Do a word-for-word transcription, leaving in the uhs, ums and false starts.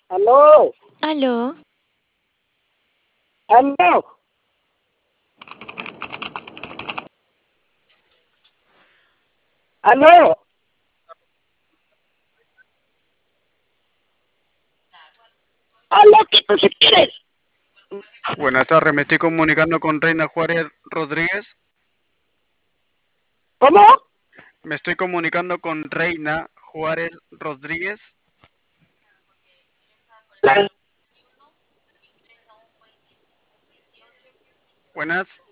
Aló, Aló, aló, aló, aló, ¿qué tú si quieres? Buenas tardes, me estoy comunicando con Reina Juárez Rodríguez. ¿Cómo? Me estoy comunicando con Reina Juárez Rodríguez. La- Buenas.